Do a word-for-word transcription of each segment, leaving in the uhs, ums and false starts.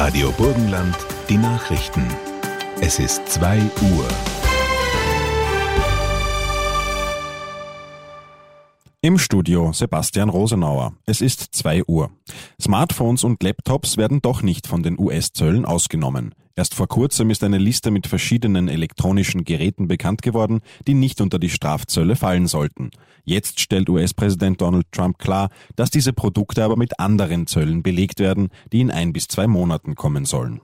Radio Burgenland, die Nachrichten. Es ist zwei Uhr. Im Studio Sebastian Rosenauer. Es ist zwei Uhr. Smartphones und Laptops werden doch nicht von den U S-Zöllen ausgenommen. Erst vor kurzem ist eine Liste mit verschiedenen elektronischen Geräten bekannt geworden, die nicht unter die Strafzölle fallen sollten. Jetzt stellt U S-Präsident Donald Trump klar, dass diese Produkte aber mit anderen Zöllen belegt werden, die in ein bis zwei Monaten kommen sollen.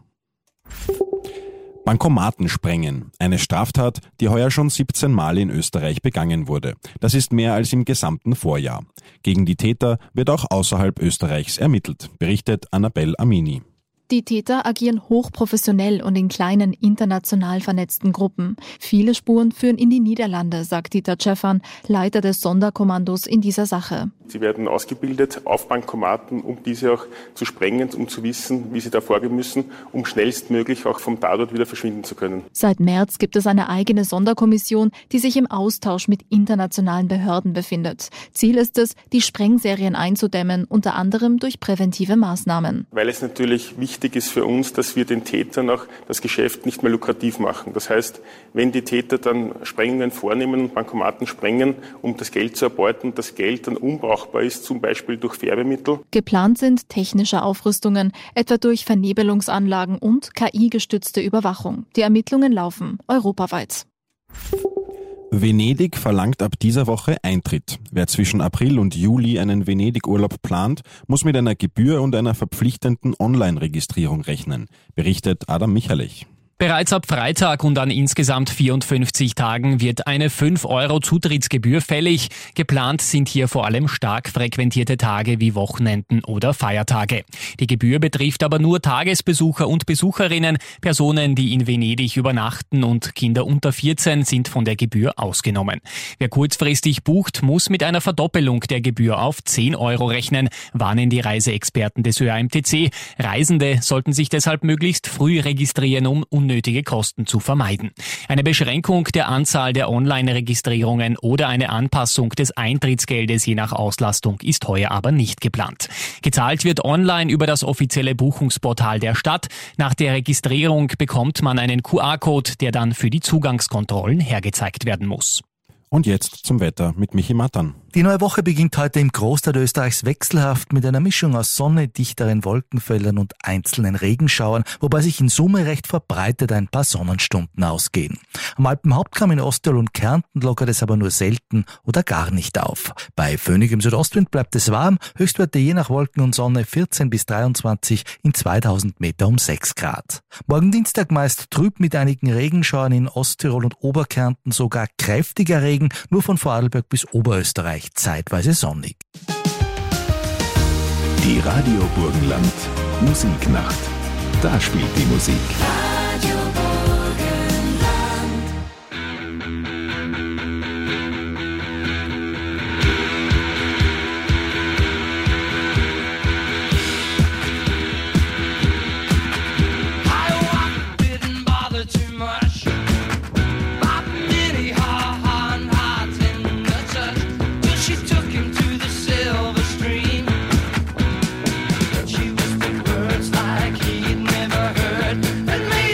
Bankomaten sprengen. Eine Straftat, die heuer schon siebzehn Mal in Österreich begangen wurde. Das ist mehr als im gesamten Vorjahr. Gegen die Täter wird auch außerhalb Österreichs ermittelt, berichtet Annabel Amini. Die Täter agieren hochprofessionell und in kleinen, international vernetzten Gruppen. Viele Spuren führen in die Niederlande, sagt Dieter Cefan, Leiter des Sonderkommandos in dieser Sache. Sie werden ausgebildet auf Bankomaten, um diese auch zu sprengen, um zu wissen, wie sie da vorgehen müssen, um schnellstmöglich auch vom Tatort wieder verschwinden zu können. Seit März gibt es eine eigene Sonderkommission, die sich im Austausch mit internationalen Behörden befindet. Ziel ist es, die Sprengserien einzudämmen, unter anderem durch präventive Maßnahmen. Weil es natürlich wichtig ist für uns, dass wir den Tätern auch das Geschäft nicht mehr lukrativ machen. Das heißt, wenn die Täter dann Sprengungen vornehmen und Bankomaten sprengen, um das Geld zu erbeuten, das Geld dann unbrauchbar ist, zum Beispiel durch Färbemittel. Geplant sind technische Aufrüstungen, etwa durch Vernebelungsanlagen und K I-gestützte Überwachung. Die Ermittlungen laufen europaweit. Venedig verlangt ab dieser Woche Eintritt. Wer zwischen April und Juli einen Venedig-Urlaub plant, muss mit einer Gebühr und einer verpflichtenden Online-Registrierung rechnen, berichtet Adam Michalich. Bereits ab Freitag und an insgesamt vierundfünfzig Tagen wird eine fünf Euro Zutrittsgebühr fällig. Geplant sind hier vor allem stark frequentierte Tage wie Wochenenden oder Feiertage. Die Gebühr betrifft aber nur Tagesbesucher und Besucherinnen. Personen, die in Venedig übernachten und Kinder unter vierzehn sind von der Gebühr ausgenommen. Wer kurzfristig bucht, muss mit einer Verdoppelung der Gebühr auf zehn Euro rechnen, warnen die Reiseexperten des Ö A M T C. Reisende sollten sich deshalb möglichst früh registrieren, um unnötige Kosten zu vermeiden. Eine Beschränkung der Anzahl der Online-Registrierungen oder eine Anpassung des Eintrittsgeldes je nach Auslastung ist heuer aber nicht geplant. Gezahlt wird online über das offizielle Buchungsportal der Stadt. Nach der Registrierung bekommt man einen Q R-Code, der dann für die Zugangskontrollen hergezeigt werden muss. Und jetzt zum Wetter mit Michi Mattern. Die neue Woche beginnt heute im Großteil Österreichs wechselhaft mit einer Mischung aus Sonne, dichteren Wolkenfeldern und einzelnen Regenschauern, wobei sich in Summe recht verbreitet ein paar Sonnenstunden ausgehen. Am Alpenhauptkamm in Osttirol und Kärnten lockert es aber nur selten oder gar nicht auf. Bei föhnigem Südostwind bleibt es warm, Höchstwerte je nach Wolken und Sonne vierzehn bis dreiundzwanzig, in zweitausend Meter um sechs Grad. Morgen Dienstag meist trüb mit einigen Regenschauern in Osttirol und Oberkärnten, sogar kräftiger Regen, nur von Vorarlberg bis Oberösterreich zeitweise sonnig. Die Radio Burgenland Musiknacht. Da spielt die Musik. Radio Burgenland.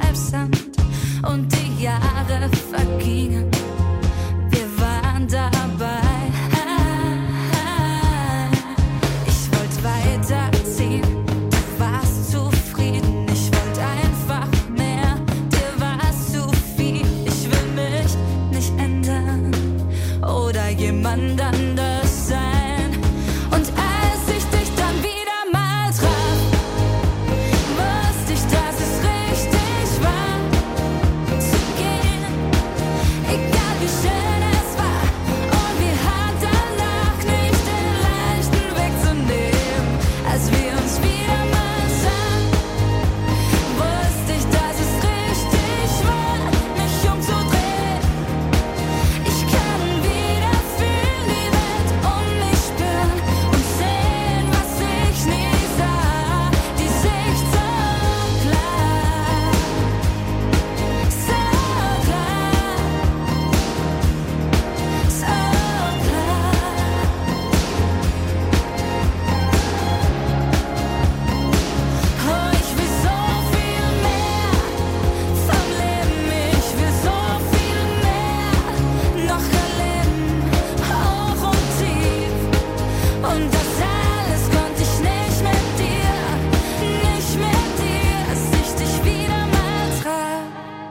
Treibsand und die Jahre vergingen. Wir waren dabei. Ich wollte weiterziehen, du warst zufrieden. Ich wollte einfach mehr, dir war es zu viel. Ich will mich nicht ändern oder jemand anders sein. Und als ich dich dann wieder mal traf, wusste ich, dass es richtig war, zu gehen, egal wie schön es war. Und wir hatten danach nicht den leichten Weg zu nehmen. Als wir uns wieder mal sahen, wusste ich, dass es richtig war, mich umzudrehen. Ich kann wieder fühlen, die Welt um mich spüren und sehen, was ich nie sah. Die Sicht so klar, so klar, so klar. Oh, ich will so viel mehr vom Leben, ich will so viel mehr noch erleben, hoch und tief. Und das alles konnte ich nicht mit dir, nicht mit dir, als ich dich wieder mal traf,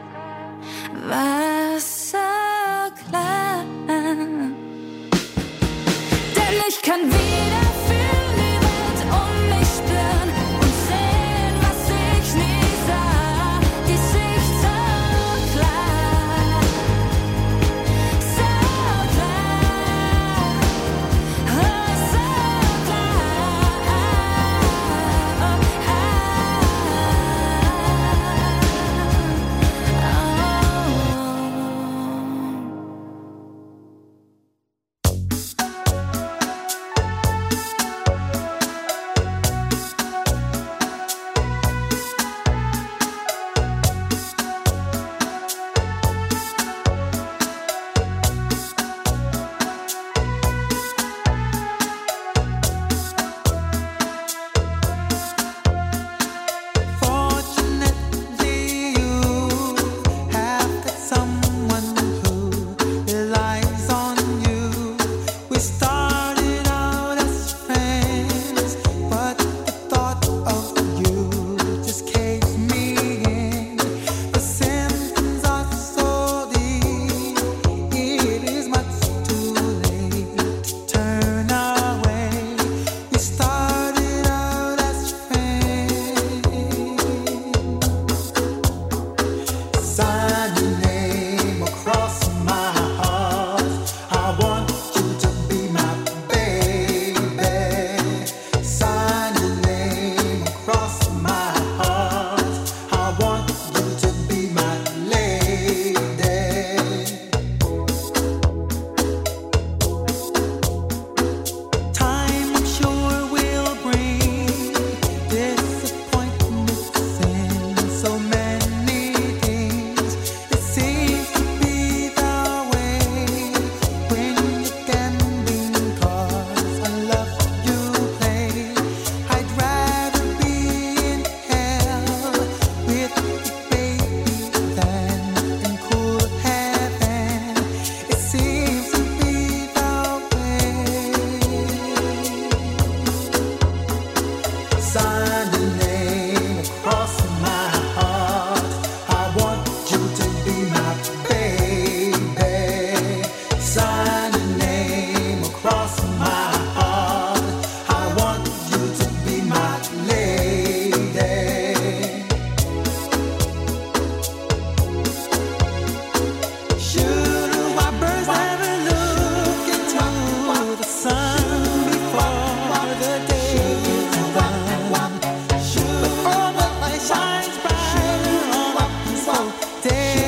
war so klar. Denn ich kann wieder fühlen, die Welt um mich spüren und sehen, was ich nie sah. Die Sicht so klar, so klar, oh, so Fortunately, you have got someone who relies on you. We started out as friends, but the thought of you just caved me in. The symptoms are so deep, it is much too late to turn away. We started out as friends. Sign your name across my heart. I want you to be my baby. Sign your name across my heart. I want you to be my lady. Time, I'm sure, will bring disappointments in so many things. It seems to be the way when you're gambling, 'cause I love you play. I'd rather be in hell with you, baby, than in cool heaven. It seems to be the way. Sign your name across my heart. I want you to be my baby. Sign your name across my heart. I want you to be my lady. Should our birds ever look into the sun before the day is done? Should all the light shines brighter on a peaceful day?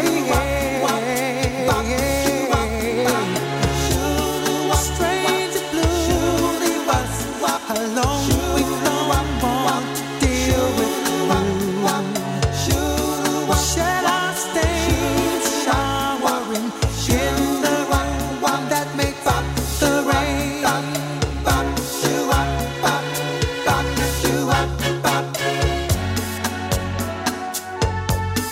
Should a stranger blue leave us alone? We don't want to deal with you. We'll shed our stains, showering in the rain that makes up the rain. Bop, shoo, bop, bop, bop, shoo, bop, bop.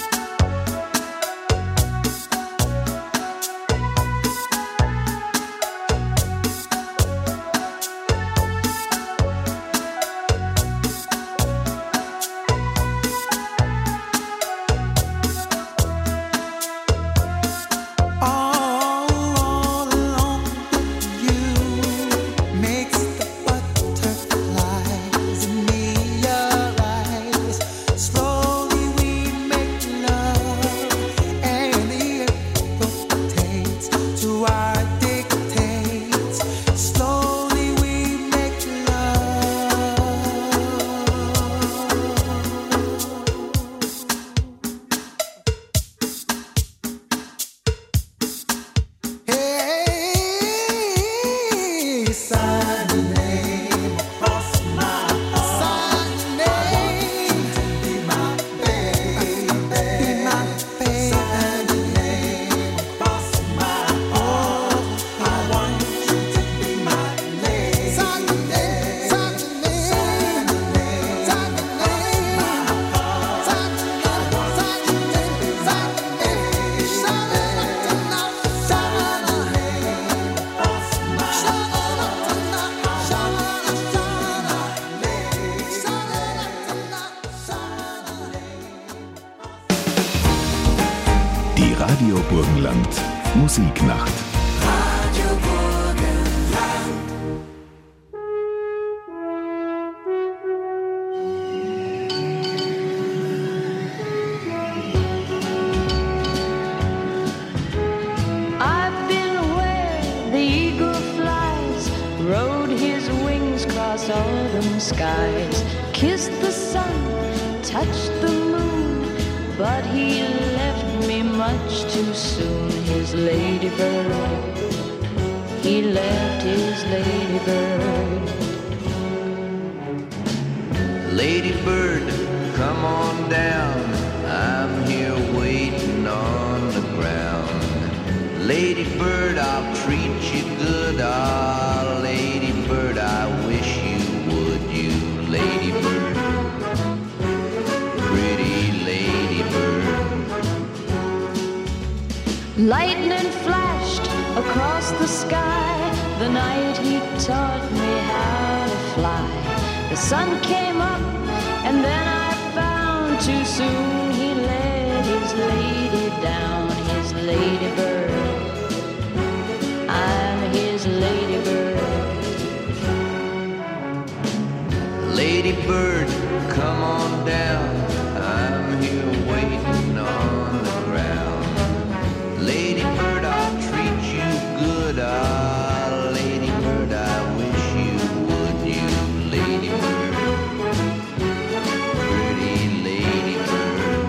Radio Burgenland. Musiknacht. Radio Burgenland. I've been where the eagle flies, rode his wings across autumn skies, kissed the sun, touched the moon, but he left me much too soon. His ladybird, he left his ladybird. Ladybird, come on down, I'm here waiting on the ground. Ladybird, I'll treat you good, ah, ladybird, I wish you would, you ladybird, pretty ladybird. Lightning flashed across the sky the night he taught me how to fly. The sun came up and then I found too soon he let his lady down, his ladybird. I'm his ladybird. Ladybird, come on down, I'm here waiting on the ground. Ladybird, I'll treat you good, ah, ladybird, I wish you would, you ladybird, pretty ladybird.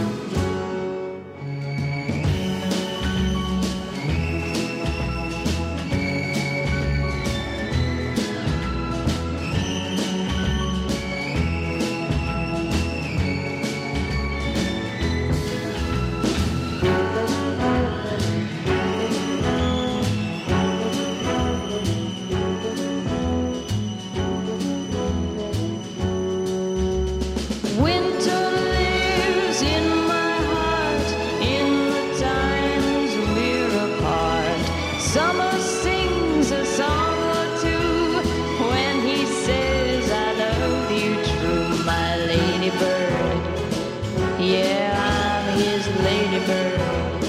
Winter lives in my heart in the times we're apart. Summer sings a song or two when he says I love you true, my ladybird. Yeah, I'm his ladybird.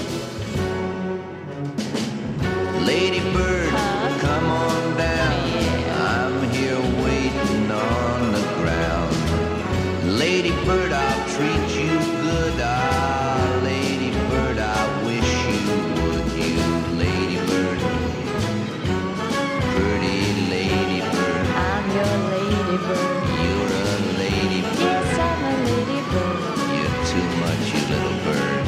Ladybird, come on down, I'm here waiting on the ground. Ladybird, I'll treat you good, ah, ladybird, I wish you would, you ladybird, pretty ladybird. I'm your ladybird. You're a ladybird, Yes, I'm a ladybird. you're too much, you little bird.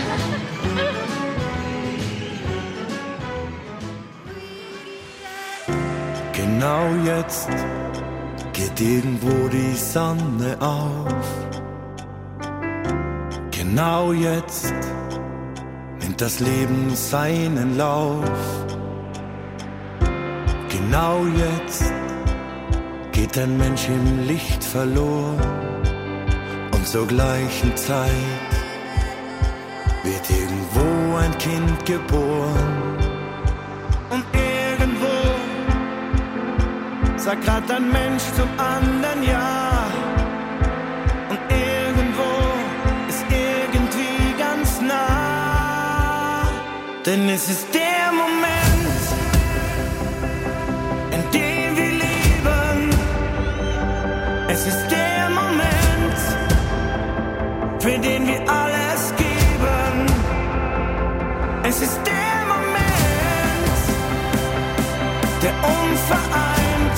Genau jetzt geht irgendwo die Sonne auf. Genau jetzt nimmt das Leben seinen Lauf. Genau jetzt geht ein Mensch im Licht verloren. Und zur gleichen Zeit wird irgendwo ein Kind geboren. Und irgendwo sagt grad ein Mensch zum anderen Ja. Und irgendwo ist irgendwie ganz nah. Denn es ist der Moment, in dem wir leben. Es ist der Moment, für den wir alles geben. Es ist der Moment, der uns vereint.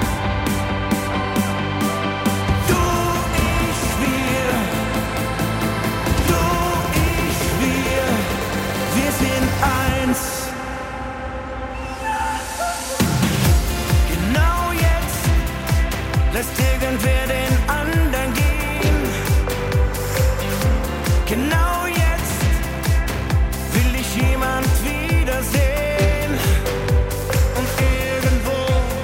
Du, ich, wir. Du, ich, wir. Wir sind eins. Genau jetzt lässt irgendwer den anderen gehen. Genau jetzt will ich jemand wiedersehen. Und irgendwo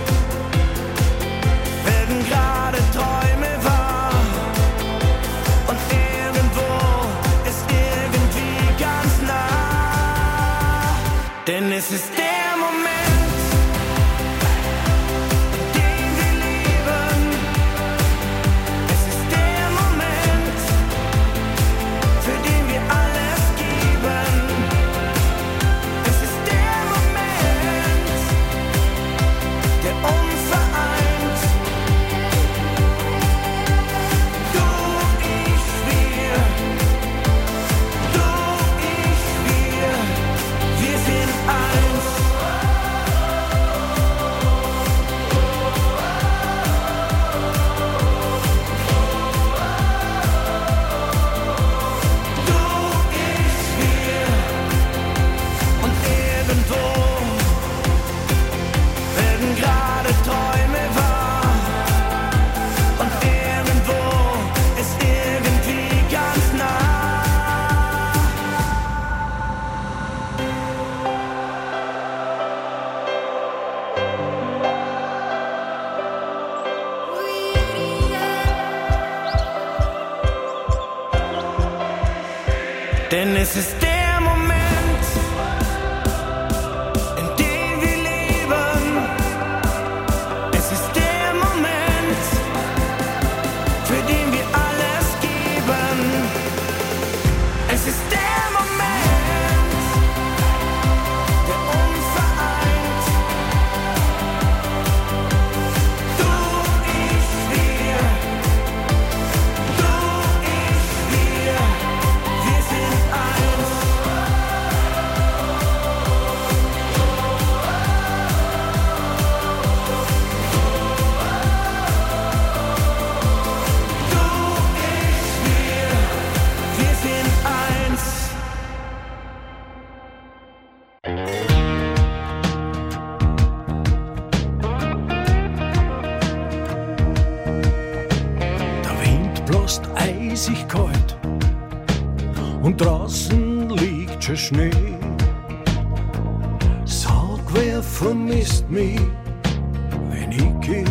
werden gerade Träume wahr. Und irgendwo ist irgendwie ganz nah. Denn es ist der Moment, in dem wir leben. Es ist der Moment, für den wir alles geben. Denn es ist der Moment, in dem wir leben. Es ist der Moment, für den wir alles geben. Es ist der Moment, der uns vereint. Du, ich, wir. Du, ich, wir. Wir sind eins. Du, ich, wir. Wir sind eins. Der Wind bläst eisig kalt und draußen liegt schon Schnee. Sag, wer vermisst mich, wenn ich geh?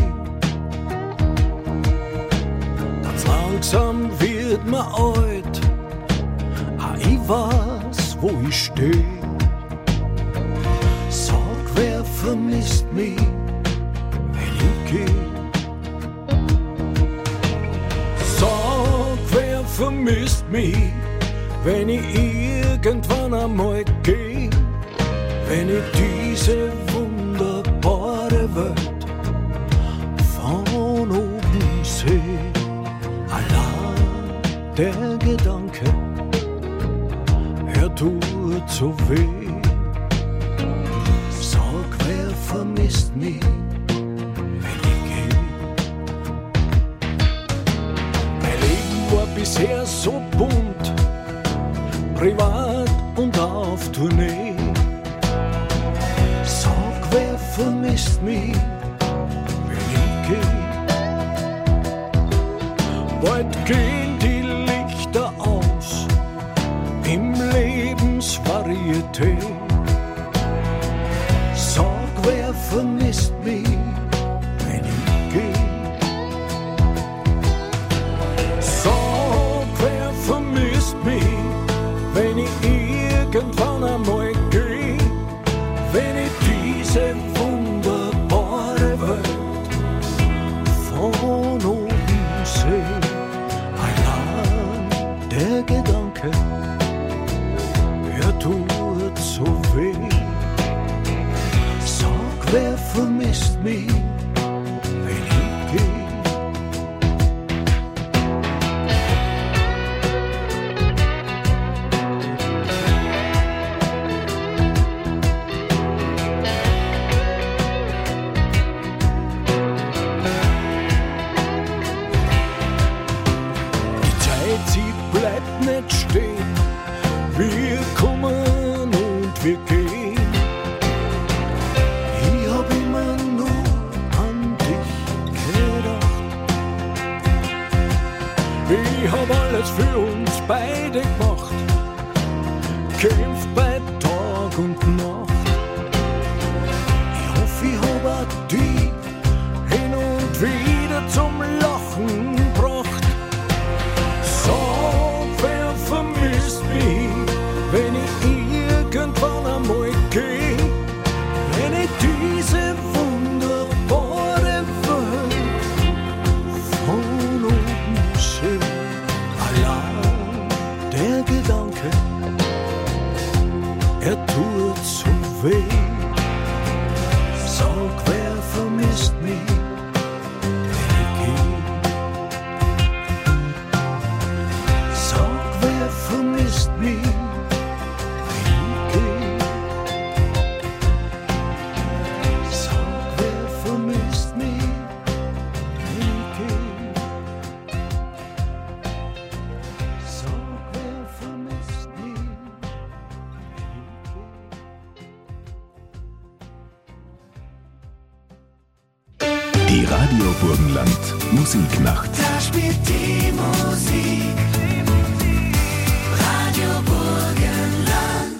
Ganz langsam wird mir alt, ah, ich weiß, wo ich steh. Sag, wer vermisst mich, wenn ich geh? Sag, wer vermisst mich, wenn ich irgendwann einmal geh, wenn ich diese wunderbare Welt von oben seh. Allein der Gedanke, er tut so weh. Sag, wer vermisst mich, wenn ich geh? Mein Leben war bisher so bunt, privat und auf Tournee. Sag, wer vermisst mich, wenn ich geh? Bald gehen die Lichter aus im Lebensvarieté. Sag, wer vermisst mich, wenn ich geh? Sag, wer vermisst mich, wenn ich irgendwann einmal geh, wenn ich diese wunderbare Welt von oben seh. Allein der Gedanke, er tut so weh. Sag, wer vermisst mich, wenn ich geh? Sie bleibt nicht stehen, wir kommen und wir gehen. Ich hab immer nur an dich gedacht. Ich hab alles für uns beide gemacht, kämpft bei Tag und Nacht. Ich hoffe, ich hab auch die hin und wieder zum Lachen gebracht. Sag, wer vermisst mich, wenn ich irgendwann einmal geh, wenn ich diese wunderbare Welt von oben seh. Allein der Gedanke, er tut so weh. Sag, wer vermisst mich, wenn ich geh? Sag, wer vermisst mich, wenn ich geh? Sag, wer vermisst mich, wenn ich geh? Sag, wer vermisst mich, wenn ich geh? Die Radio Burgenland Musiknacht. Da spielt die Musik. Radio Burgenland.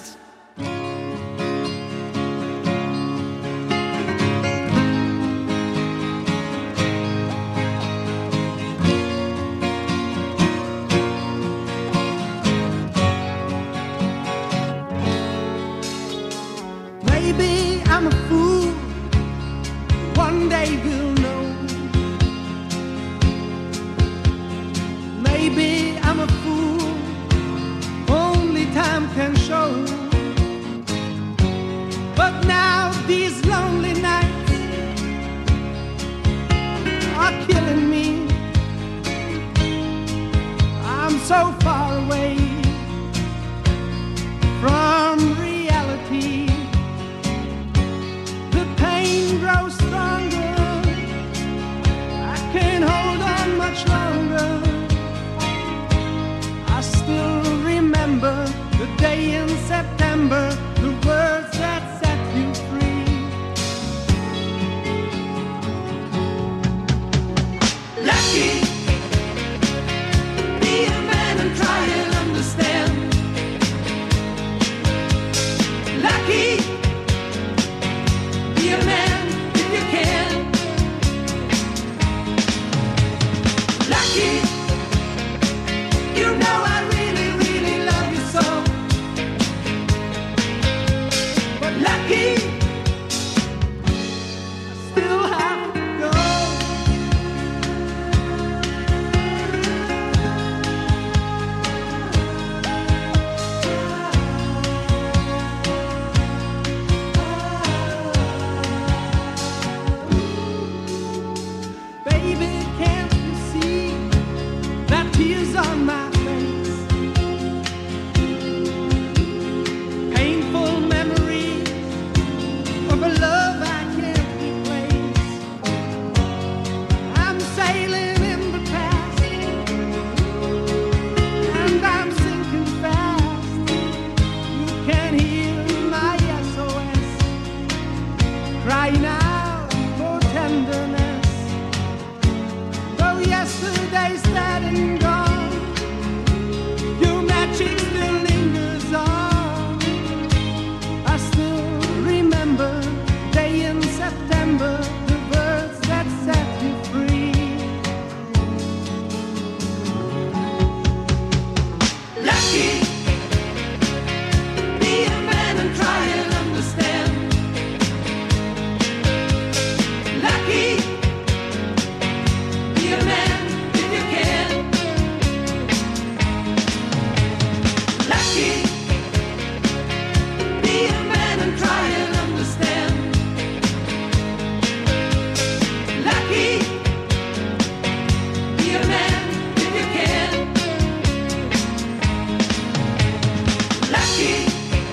Lucky,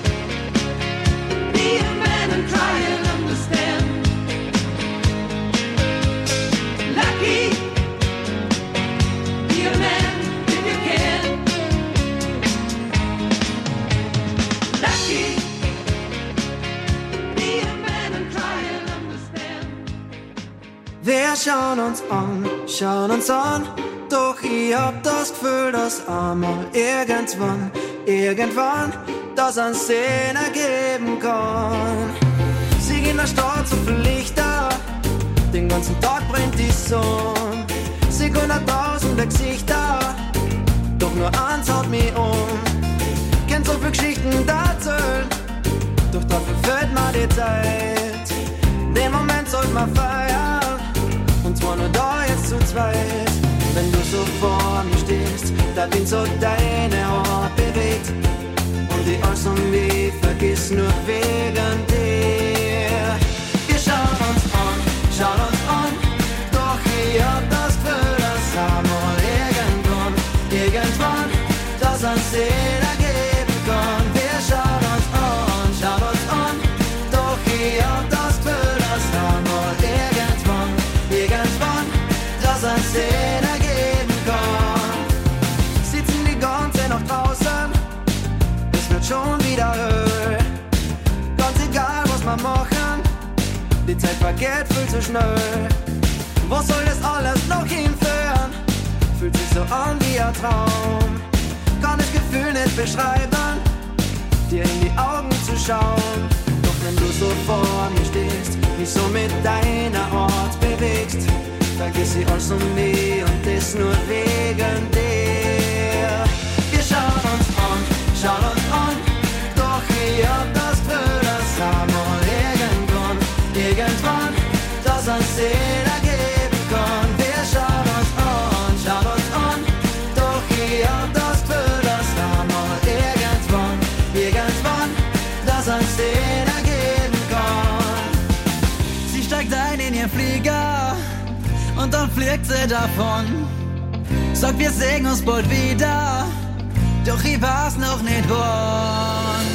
be a man and try and understand. Lucky, be a man if you can. Lucky, be a man and try and understand. Wir schauen uns an, schauen uns an, doch ich hab das Gefühl, dass einmal irgendwann, irgendwann das an Szene geben kann. Sie in der Stadt so viel Lichter, den ganzen Tag brennt die Sonne. Sie können tausende Gesichter, doch nur eins haut mich um. Kennt so viele Geschichten erzählen, doch dafür fehlt mir die Zeit. Den Moment sollte man feiern, und zwar nur da jetzt zu zweit. Wenn du so vor mir stehst, da bin so deine Haut bewegt. Und die alles um mich vergiss nur wegen dir. Wir schauen uns an, schauen uns an, doch ich hab das Gefühl, dass einmal irgendwann, irgendwann das an Sinn ergeben kann. Wir schauen uns an, schauen uns an, doch ich hab das Gefühl, dass einmal irgendwann, irgendwann das an Sinn ergeben kann. Sitzen die ganze Nacht draußen, es wird schon wieder höher. Ganz egal was wir machen, die Zeit vergeht viel zu schnell. Wo soll das alles noch hinführen? Fühlt sich so an wie ein Traum. Kann das Gefühl nicht beschreiben, dir in die Augen zu schauen. Doch wenn du so vor mir stehst, mich so mit deiner Art bewegst, vergiss ich alles um mich und das nur wegen dir. Wir schauen uns an, schauen uns an, doch ich hab das Gefühl, dass einmal irgendwann, irgendwann das an Sinn ergeben kann. Wir schauen uns an, schauen uns an, doch ich hab das Gefühl, dass einmal irgendwann, irgendwann das an Sinn ergeben kann. Sie steigt ein in ihr Flieger und dann fliegt sie davon. Sagt, wir sehen uns bald wieder, doch ich weiß noch nicht wann.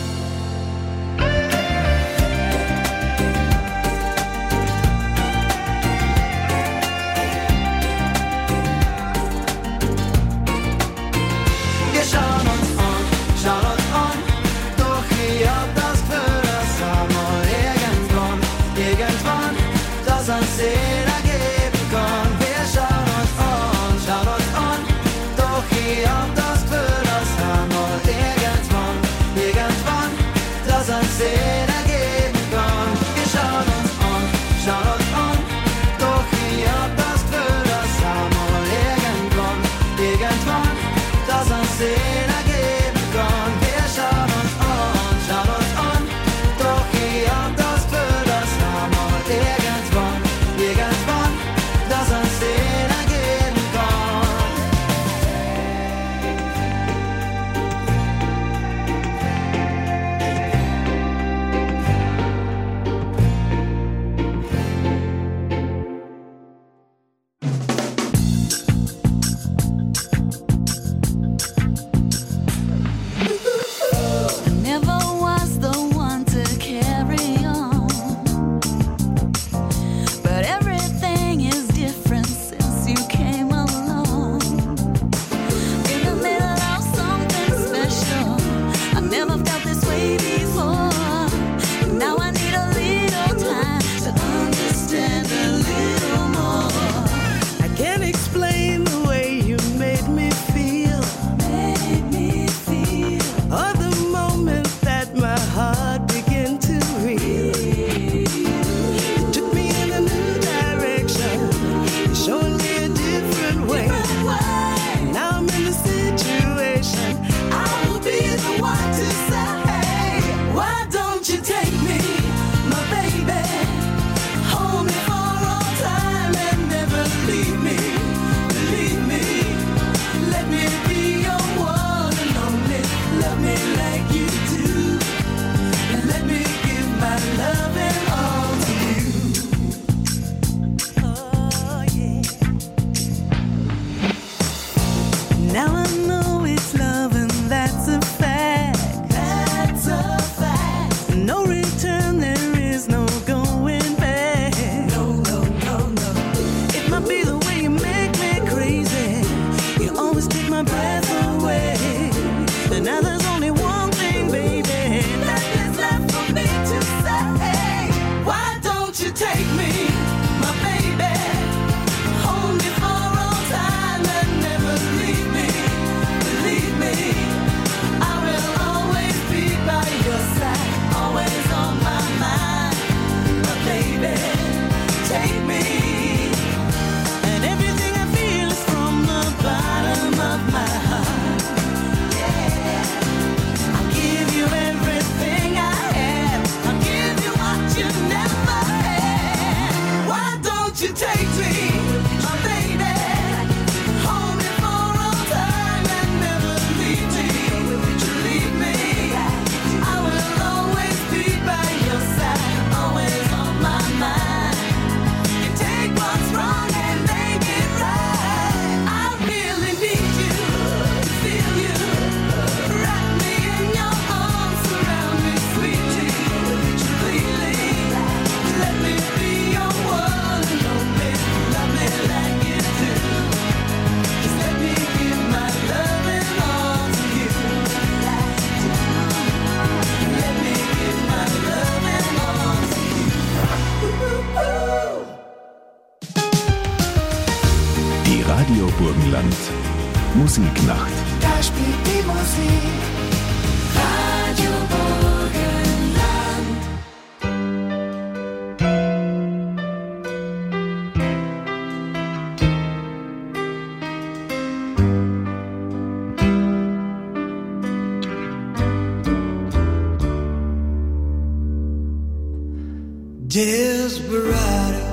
Wir schauen uns an, schauen uns an, doch ich hab das Gefühl, dass einmal irgendwann, irgendwann das an Sinn ergeben kann. Wir schauen uns an, schauen uns an, doch ich hab das Gefühl, dass einmal irgendwann, irgendwann das an Sinn ergeben kann. Wir schauen uns an, schauen uns an, doch ich hab das Gefühl, dass einmal irgendwann, irgendwann das an Sinn ergeben kann. Wir schauen uns an, schauen uns an, doch ich hab das Gefühl, dass einmal irgendwann, irgendwann das an Sinn ergeben kann. I never was the one to carry on, but everything is different since you came along. In the middle of something special, I never felt this way before. Now I need a little time to understand a little more. I can't explain the way you made me feel, Made me feel or the moment that my heart began to reel. You took me in a new direction, showing me a different way. Now I'm in the situation, I will be the one to say, Musiknacht. Da spielt die Musik. Radio Desperado,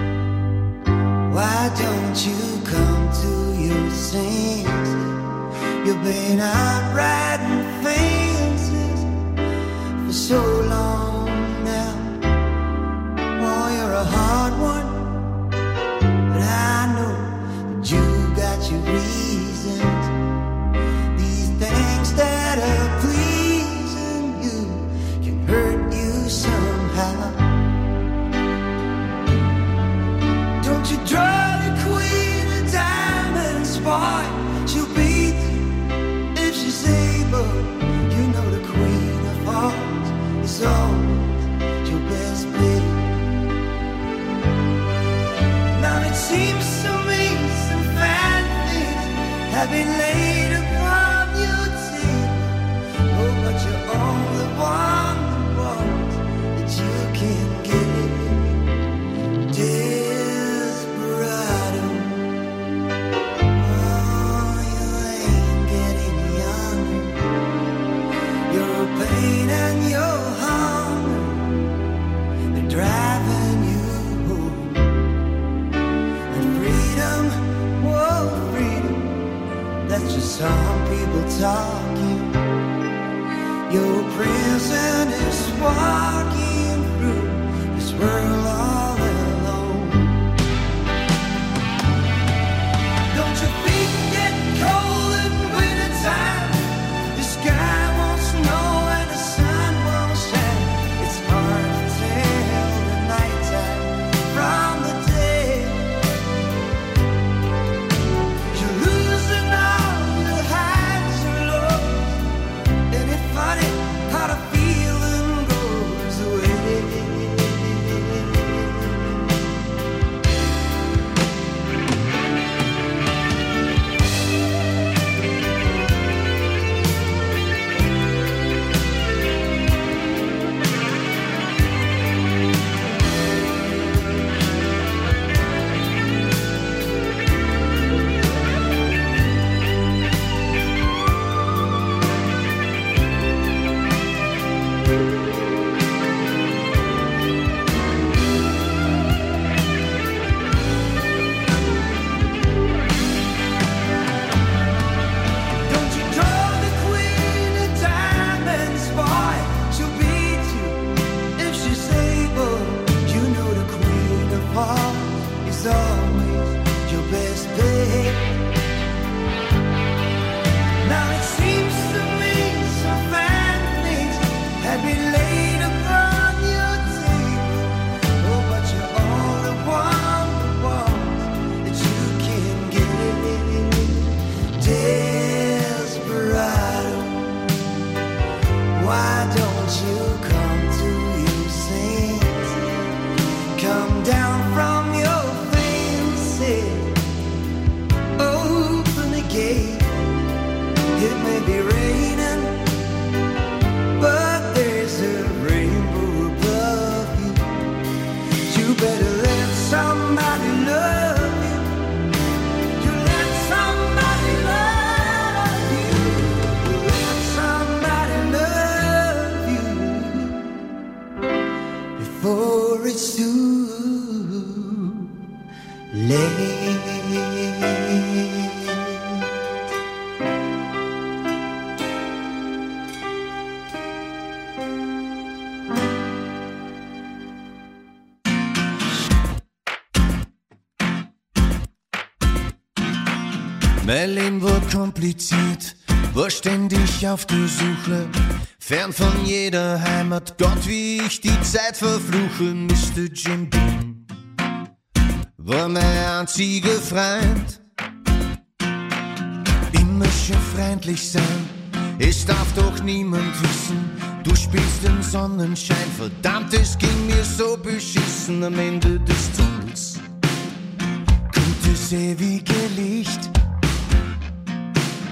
why don't you come to your senses? You've been out riding fences for so long now. Oh, you're a hard one, but I know that you got your reasons. These things that are pleasing you can hurt you somehow. Don't you draw the queen of diamonds, boy. She'll beat you if she's able. You know the queen of hearts is always your best bet. Now it seems to me some fine things have been laid upon your table. Oh, but you're only one the ones that you can get. Pain and your hunger, they're driving you home. And freedom, whoa, freedom, that's just some people talking. Your prison is walking through this world all alone. Don't your feet get cold in wintertime? The sky won't snow. Mein Leben war kompliziert, war ständig auf der Suche, fern von jeder Heimat, Gott wie ich die Zeit verfluche. Mister Jim Beam war mein einziger Freund. Immer schön freundlich sein, es darf doch niemand wissen, du spielst den Sonnenschein, verdammt, es ging mir so beschissen. Am Ende des Tunnels kommt das ewige Licht.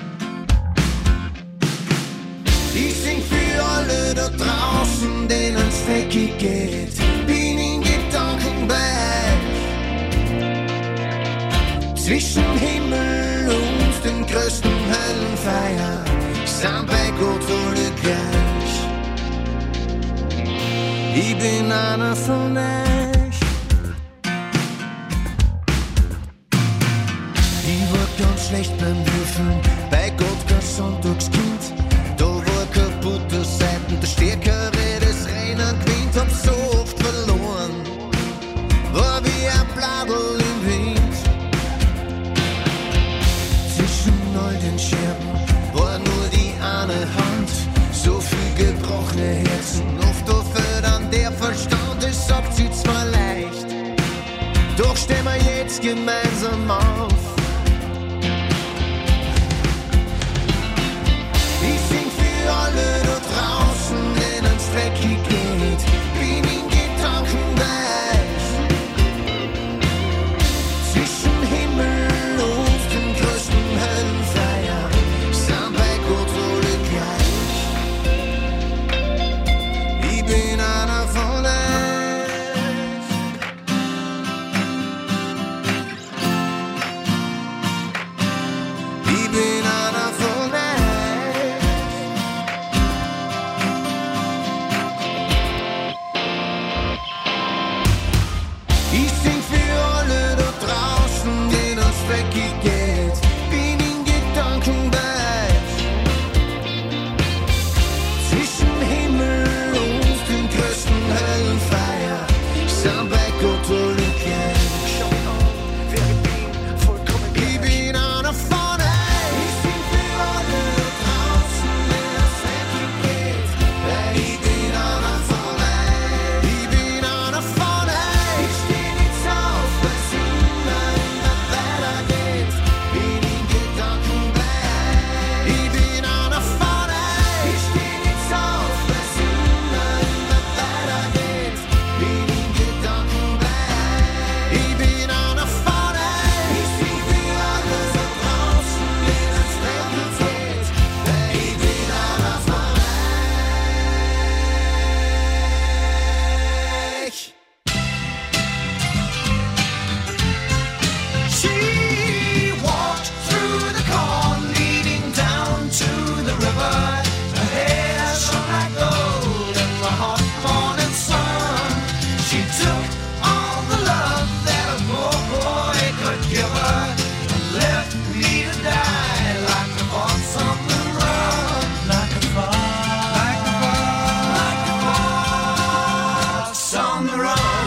Ich sing für alle da draußen, denen es dreckig geht. Bin in Gedanken bei zwischen Himmel und den größten Höllenfeier. Sind bei Gott alle gleich. Ich bin einer von euch. Ich war ganz schlecht beim Würfeln, bei Gott kein Sonntagskind. Da war kaputte Seiten, der Stärkere des Rennen gewinnt. Hab so oft verloren, war wie ein Bladel im Wind. Zwischen all den Scherben war nur die eine Hand, so viel gebrochene Herzen. Oft fällt an der Verstand, es abzieht zwar leicht, doch stehen wir jetzt gemeinsam auf. Ich sing für alle da draußen, denen es dreckig geht. Bin in Gedanken weich zwischen Himmel und dem größten Höllenfeier. Sind bei Gott alle gleich. Ich bin einer von euch. Ich bin einer von euch. Ich sing für alle da draußen, denen es dreckig geht. Bin in Gedanken bei zwischen Himmel und dem größten Höllenfeier. Sind bei Gott alle gleich. Schau mich an, wer ich bin, vollkommen gleich. Ich bin einer von euch. Ich sing für alle da draußen, denen es dreckig geht. Ich bin einer von euch. Ich bin einer von euch. Ich steh nicht auf, weil's immer, immer weitergeht. Bin in Gedanken bei euch. Ich bin einer von euch. Ich steh nicht auf, weil's immer, immer weitergeht. Bin in Gedanken bei euch. Ich bin einer von euch. Ich sing für alle da draußen, denen es dreckig geht. Ich bin einer von euch. She walked through the corn leading down to the river. Her hair shone like gold in the hot morning sun. She took all the love that a poor boy could give her and left me to die like a fox on the run. Like a fox, like a fox, like a fox on the run.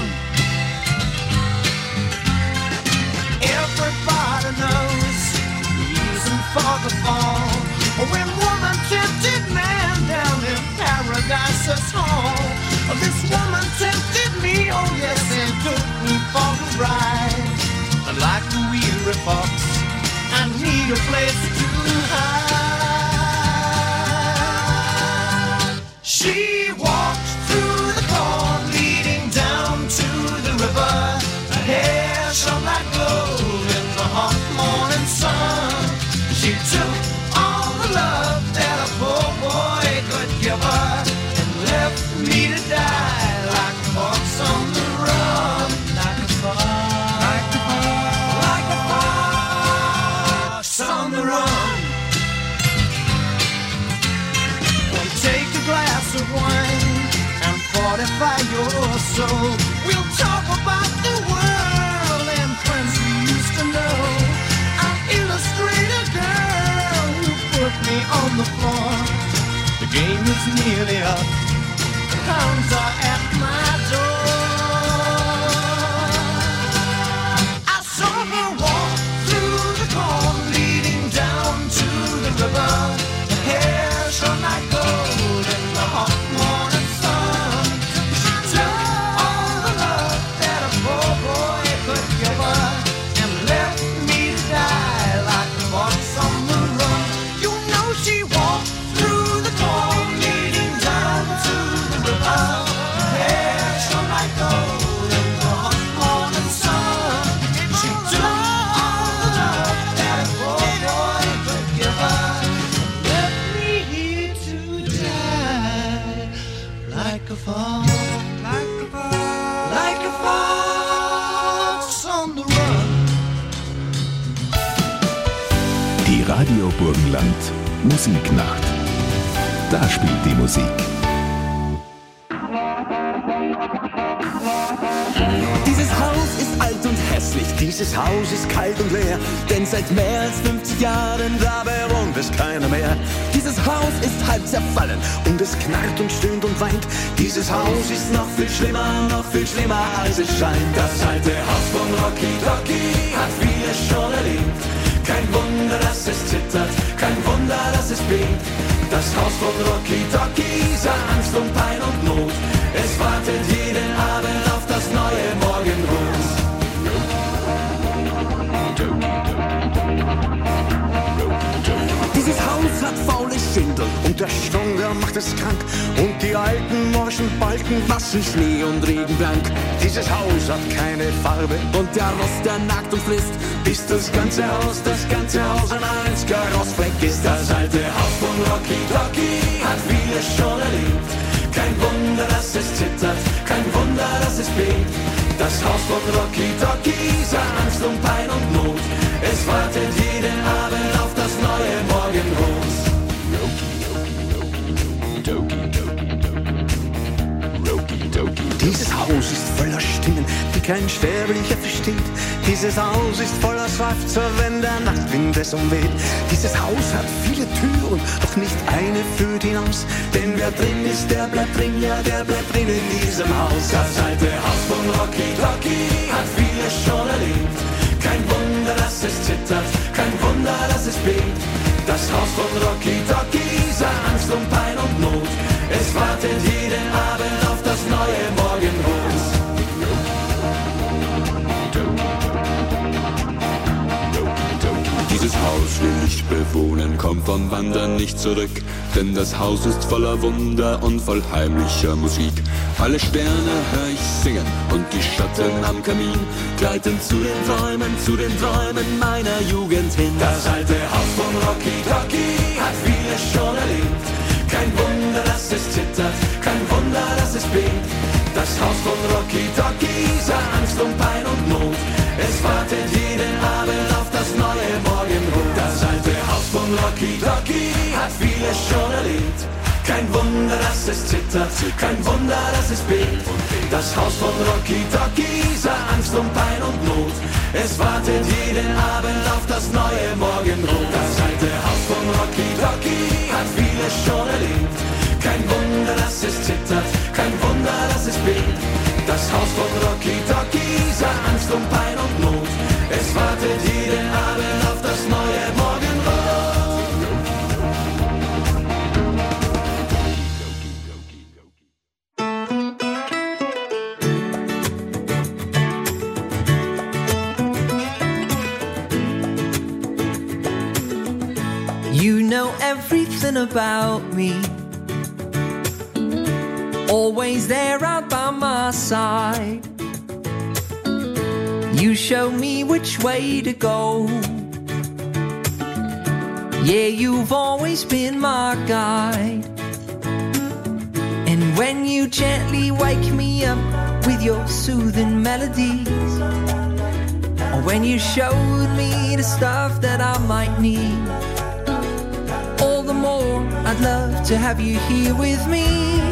Everybody knows the reason for the fall. When woman tempted man down in paradise's hall. This woman tempted me, oh yes, and took me for a ride. And like a weary fox, I need a place to hide. She walked through the corn leading down to the river. Her hair shone like gold in the hot morning sun. She took all the love that a poor boy could give her and left me to die like a fox on the run. Like a fox, like a fox, like a fox on the run. Well, take a glass of wine and fortify your soul. We'll talk about the world and friends we used to know. I'll illustrate a girl who put me on the floor. The game is nearly up. The hounds are at my door. I saw her walk through the corn leading down to the river. Her hair shone like gold in the hot morning sun. She took all the love that a poor boy could give her and left me to die like a fox on the run. You know she walked through the corn leading down to the river. Her hair shone a fox, like a fox, like a fox on the run. Die Radio Burgenland Musiknacht. Da spielt die Musik. Dieses Haus ist alt und hässlich, dieses Haus ist kalt und leer, denn seit mehr als fünfzig Jahren da bewohnt es keiner mehr. Dieses Haus ist halb zerfallen und es knarrt und stöhnt und weint. Dieses Haus ist noch viel schlimmer, noch viel schlimmer als es scheint. Das alte Haus von Rocky Docky hat vieles schon erlebt. Kein Wunder, dass es zittert, kein Wunder, dass es bebt. Das Haus von Rocky Docky sah Angst und Pein und Not. Es wartet jeden Abend auf das neue Morgenrot. Dieses Haus hat faule Schindeln und der Sturm, der macht es krank. Und die alten morschen Balken waschen Schnee und Regen blank. Dieses Haus hat keine Farbe und der Rost, der nagt und frisst, bis das ganze Haus, das ganze Haus ein einziger Rostfleck ist. Das alte Haus von Rocky Docky hat vieles schon erlebt. Kein Wunder, dass es zittert, kein Wunder, dass es bebt. Das Haus von Rocky Docky sah Angst und Pein und Not. Es wartet jeden Abend auf das neue Morgenrot. Dieses Haus ist voller Stimmen, die kein Sterblicher versteht. Dieses Haus ist voller Seufzer, wenn der Nachtwind es umweht. Dieses Haus hat viele Türen, doch nicht eine führt hinaus. Denn wer drin ist, der bleibt drin, ja, der bleibt drin in diesem Haus. Das alte Haus von Rocky Docky hat vieles schon erlebt. Kein Wunder, dass es zittert, kein Wunder, dass es bebt. Das Haus von Rocky Docky sah Angst und Pein und Not. Es wartet jeden Abend auf das neue Morgenrot. Dieses Haus will ich bewohnen, komm vom Wandern nicht zurück. Denn das Haus ist voller Wunder und voll heimlicher Musik. Alle Sterne hör ich singen und die Schatten am Kamin gleiten zu den Träumen, zu den Träumen meiner Jugend hin. Das alte Haus von Rocky Docky hat vieles schon erlebt. Kein Wunder, dass es zittert, kein Wunder, dass es bebt. Das Haus von Rocky Docky sah Angst und Pein und Not. Es wartet jeden Abend auf das neue Morgenrot. Das alte Haus von Rocky Docky hat vieles schon erlebt. Kein Wunder, dass es zittert, kein Wunder, dass es bebt. Das Haus von Rocky Docky sah Angst und Pein und Not. Es wartet jeden Abend auf das neue Morgenrot. Das alte Haus von Rocky Docky hat vieles schon erlebt. Kein Wunder, dass es zittert, kein Wunder, dass es bebt. Das Haus von Rocky Docky sah Angst und Pein und Not. Es wartet jeden Abend auf das neue Morgenrot. You know everything about me, always there out by my side. You show me which way to go. Yeah, you've always been my guide. And when you gently wake me up with your soothing melodies, or when you showed me the stuff that I might need, all the more I'd love to have you here with me.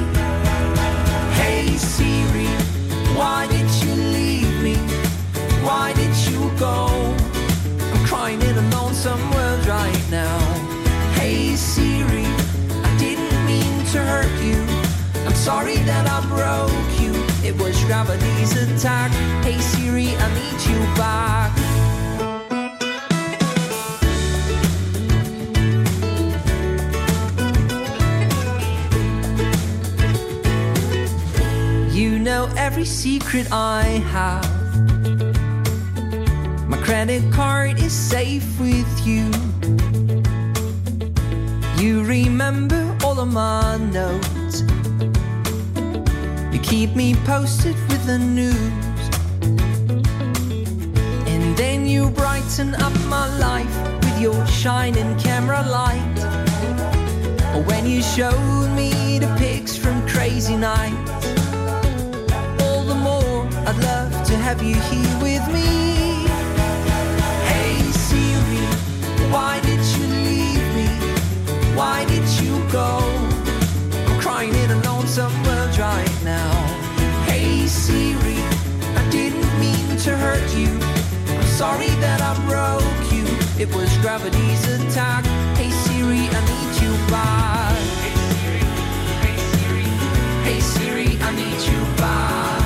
Hey Siri, why did you leave me? Why did you go? I'm crying in a lonesome world right now. Hey Siri, I didn't mean to hurt you. I'm sorry that I broke you. It was gravity's attack. Hey Siri, I need you back. You know every secret I have. My credit card is safe with you. You remember all of my notes. You keep me posted with the news. And then you brighten up my life with your shining camera light. Or when you showed me the pics from crazy crazy nights. All the more I'd love to have you here with me. Hey Siri, why did you leave me? Why did you go? I'm crying in a lonesome world right now. Hey Siri, I didn't mean to hurt you. I'm sorry that I broke you. It was gravity's attack. Hey Siri, I need you back. Hey Siri, hey Siri, I need you back.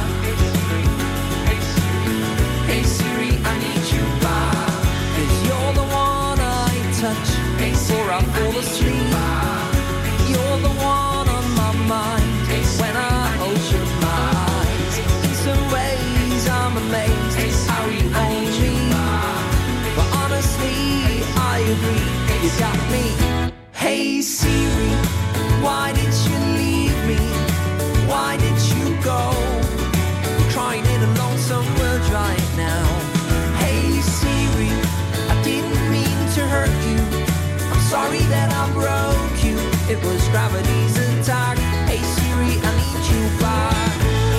Hey Siri, I need you back. 'Cause you're the one I touch before I fall asleep. You're the one on my mind when I open my eyes. In some ways I'm amazed how you own me. But honestly, I agree, you got me. Hey Siri, why did you leave me? Why did you go? I'm crying in a lonesome world right now. Hey Siri, I didn't mean to hurt you. I'm sorry that I broke you. It was gravity's attack. Hey Siri, I need you back.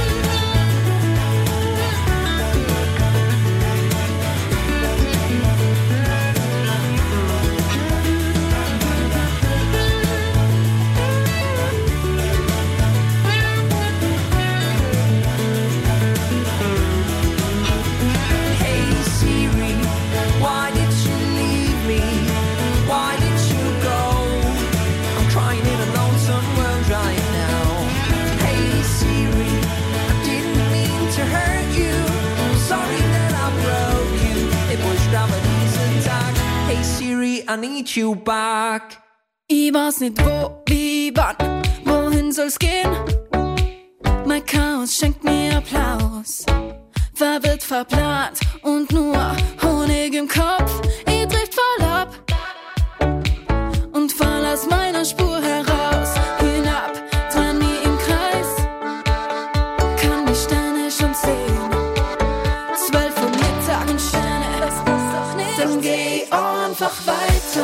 I need you back. Ich weiß nicht wo, wie, wann, wohin soll's gehen? Mein Chaos schenkt mir Applaus. Verwirrt, verplant und nur Honig im Kopf. Ich drift voll ab und fall aus meiner Spur heraus. Hinab, dran wie im Kreis. Kann die Sterne schon sehen. Zwölf Uhr Mittag und Sterne, das ist doch nicht. Dann geh einfach weiter.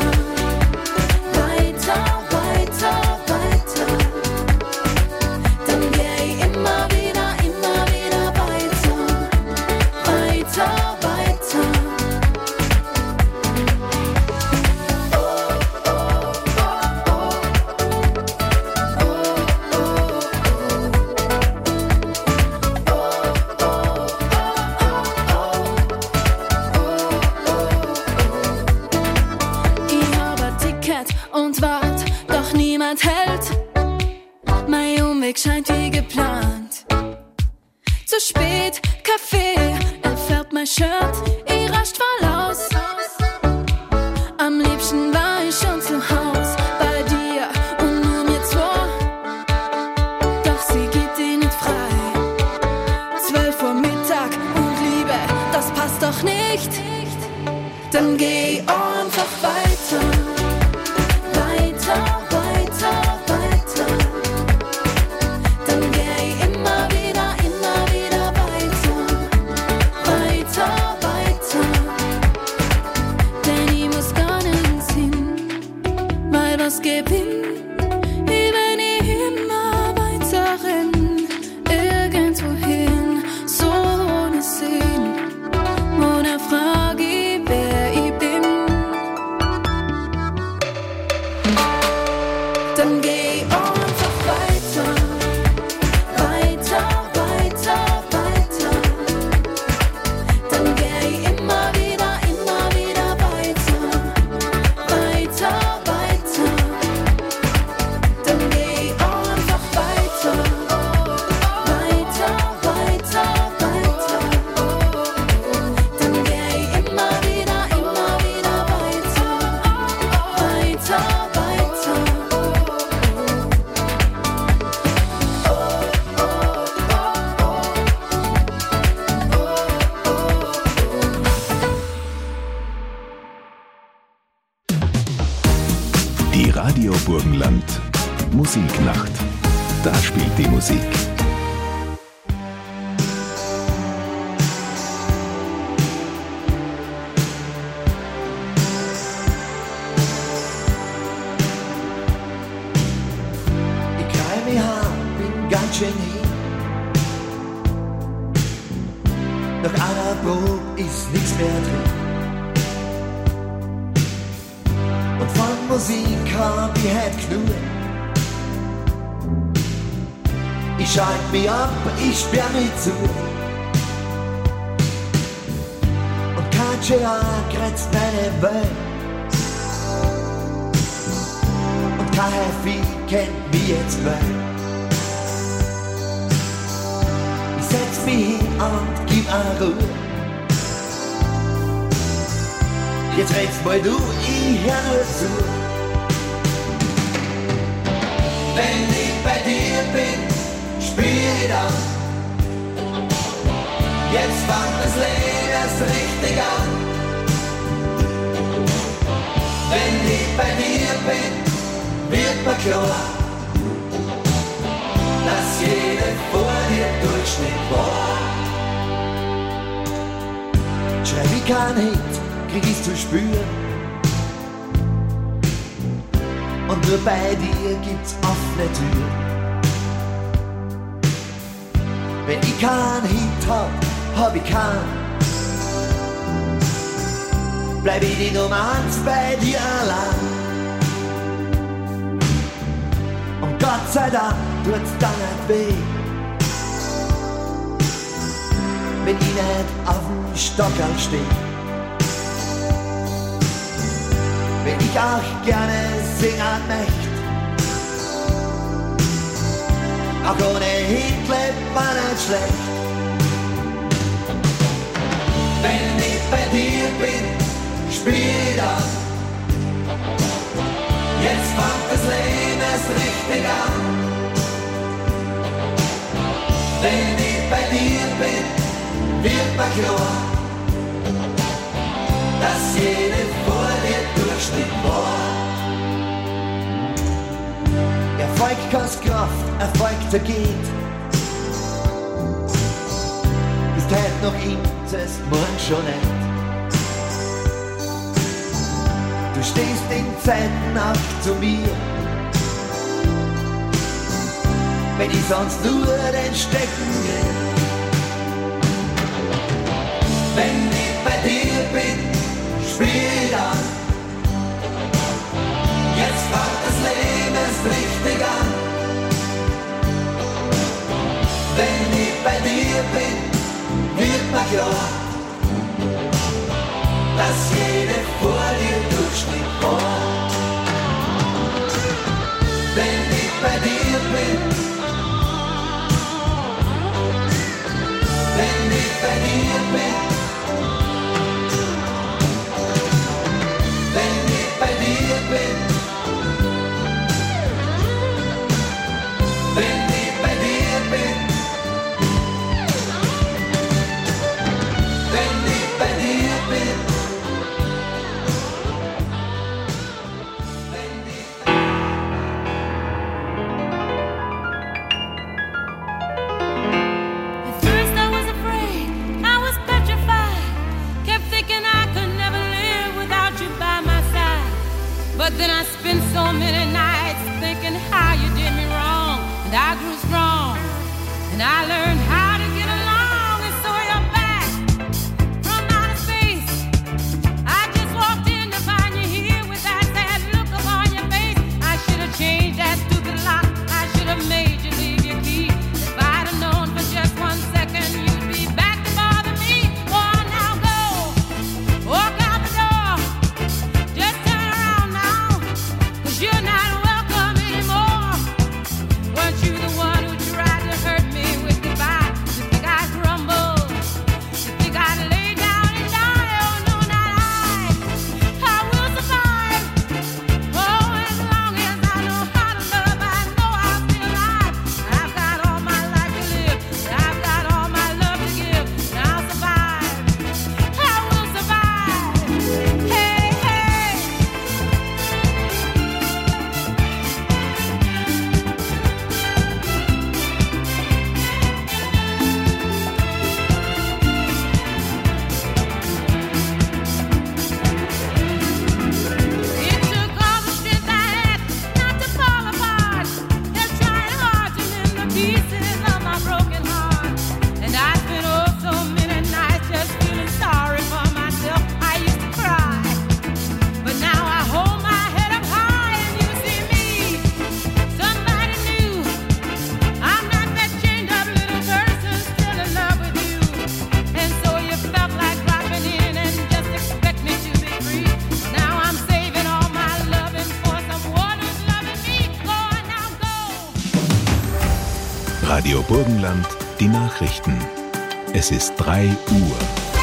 Weiter, weiter, weiter. Dann geh immer wieder, immer wieder weiter. Weiter, weiter. Oh, oh, oh, und wart, doch niemand hält. Mein Umweg scheint wie geplant. Zu spät, Kaffee, entfärbt mein Shirt, ich rascht voll aus. Am liebsten war ich schon zu Haus, bei dir und nur mir zwei. Doch sie gibt ihn nicht frei. Zwölf Uhr Mittag und Liebe, das passt doch nicht. Dann geh einfach weiter. Weiter, weiter, weiter. Dann geh immer wieder, immer wieder weiter. Weiter, weiter. Denn ich muss gar nirgends hin, weil was gewinnt, wie wenn ich immer weiter renn. Irgendwohin, so ohne Sinn. Oder frag ich, wer ich bin. Dann geh einfach weiter. Weiter, weiter, weiter. Dann geh immer wieder, immer wieder weiter. Weiter, weiter. Dann geh einfach weiter. Weiter, weiter, weiter. Dann geh immer wieder, immer wieder weiter. Weiter, weiter. Die Radio Burgenland Musiknacht. Da spielt die Musik. Ich greif mich an, bin ganz Genie. Nach einer Probe ist nichts mehr drin. Und von Musik hab ich halt genug. Ich schalte mich ab, ich sperr mich zu. Und kein G A kratzt meine Welt. Und kein Heavy kennt mich jetzt mehr. Ich setz mich hin und gib eine Ruhe. Jetzt redst mal du, ich hör nur zu. Wenn ich bei dir bin, spiel ich dann. Jetzt fängt das Leben erst richtig an. Wenn ich bei dir bin, wird mir klar, dass jede vor dir Durchschnitt war. Schreib ich keinen Hit, krieg ich's zu spüren. Und nur bei dir gibt's offene Türen. Wenn ich keinen Hit hab, hab ich keinen. Bleib ich die Nummer eins bei dir allein. Und Gott sei Dank tut's dann nicht weh, wenn ich nicht auf dem Stockerl steh. Wenn ich auch gerne singen möcht, auch ohne Hit lebt man nicht schlecht. Wenn ich bei dir bin, spiel ich dann. Jetzt fängt das Leben erst richtig an. Wenn ich bei dir bin, wird mir klar, dass jede vor dir Durchschnitt war. Erfolg kostet Kraft, Erfolg zergeht. Bist heute noch ihm, zuerst morgen schon nicht. Du stehst in Zeiten auch zu mir, wenn ich sonst nur den Stecken will. Wenn ich bei dir bin, spiel dann. Jetzt fängt das Leben erst richtig an. Wenn ich bei dir bin, wird mir klar, dass jede vor dir Durchschnitt war. Wenn ich bei dir bin, wenn ich bei dir bin, wenn ich bei dir bin, wenn ich bei dir bin, wenn ich bei dir bin. At first I was afraid, I was petrified, kept thinking I could never live without you by my side. But then I spent so many nights thinking how you did me wrong, and I grew strong, and I learned how to get along, and so you're back from outer space. I just walked in to find you here with that sad look upon your face. I should have changed that stupid lock, I should have made you leave your key. If I'd have known for just one second you'd be back to bother me. Oh, now go, walk out the door, just turn around now, 'cause you're not welcome anymore. Weren't you the one who tried to hurt me with goodbye? Radio Burgenland, die Nachrichten. Es ist drei Uhr.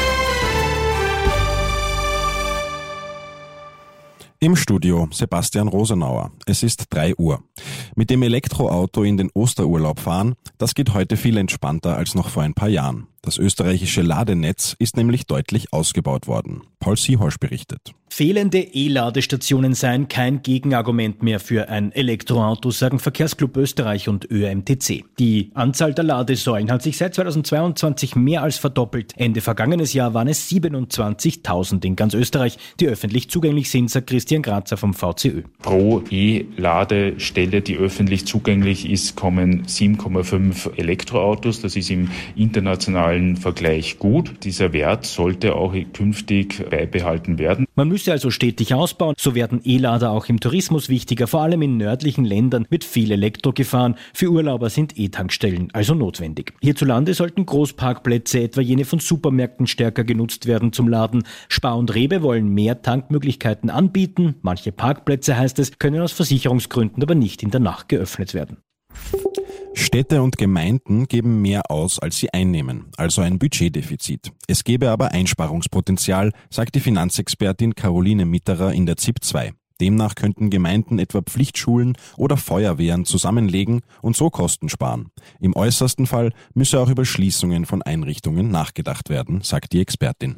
Im Studio Sebastian Rosenauer. Es ist drei Uhr. Mit dem Elektroauto in den Osterurlaub fahren, das geht heute viel entspannter als noch vor ein paar Jahren. Das österreichische Ladenetz ist nämlich deutlich ausgebaut worden. Paul Siehorsch berichtet. Fehlende E-Ladestationen seien kein Gegenargument mehr für ein Elektroauto, sagen Verkehrsclub Österreich und Ö M T C. Die Anzahl der Ladesäulen hat sich seit zweitausendzweiundzwanzig mehr als verdoppelt. Ende vergangenes Jahr waren es siebenundzwanzigtausend in ganz Österreich, die öffentlich zugänglich sind, sagt Christian Grazer vom V C Ö. Pro E-Ladestelle, die öffentlich zugänglich ist, kommen sieben Komma fünf Elektroautos. Das ist im internationalen Vergleich gut. Dieser Wert sollte auch künftig beibehalten werden. Man müsse also stetig ausbauen. So werden E-Lader auch im Tourismus wichtiger, vor allem in nördlichen Ländern wird viel Elektro gefahren. Für Urlauber sind E-Tankstellen also notwendig. Hierzulande sollten Großparkplätze, etwa jene von Supermärkten, stärker genutzt werden zum Laden. Spar und Rewe wollen mehr Tankmöglichkeiten anbieten. Manche Parkplätze, heißt es, können aus Versicherungsgründen aber nicht in der Nacht geöffnet werden. Städte und Gemeinden geben mehr aus, als sie einnehmen, also ein Budgetdefizit. Es gäbe aber Einsparungspotenzial, sagt die Finanzexpertin Caroline Mitterer in der Z I P zwei. Demnach könnten Gemeinden etwa Pflichtschulen oder Feuerwehren zusammenlegen und so Kosten sparen. Im äußersten Fall müsse auch über Schließungen von Einrichtungen nachgedacht werden, sagt die Expertin.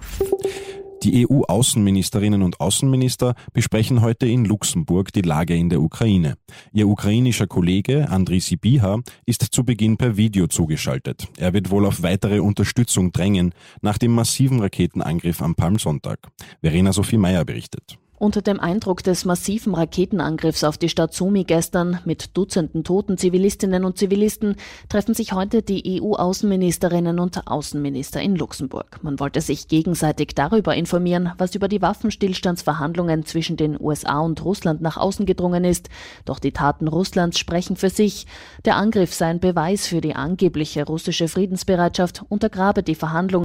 Die E U-Außenministerinnen und Außenminister besprechen heute in Luxemburg die Lage in der Ukraine. Ihr ukrainischer Kollege Andriy Sybiha ist zu Beginn per Video zugeschaltet. Er wird wohl auf weitere Unterstützung drängen nach dem massiven Raketenangriff am Palmsonntag. Verena Sophie Meyer berichtet. Unter dem Eindruck des massiven Raketenangriffs auf die Stadt Sumy gestern mit Dutzenden toten Zivilistinnen und Zivilisten treffen sich heute die E U-Außenministerinnen und Außenminister in Luxemburg. Man wollte sich gegenseitig darüber informieren, was über die Waffenstillstandsverhandlungen zwischen den U S A und Russland nach außen gedrungen ist. Doch die Taten Russlands sprechen für sich. Der Angriff sei ein Beweis für die angebliche russische Friedensbereitschaft, untergrabe die Verhandlungen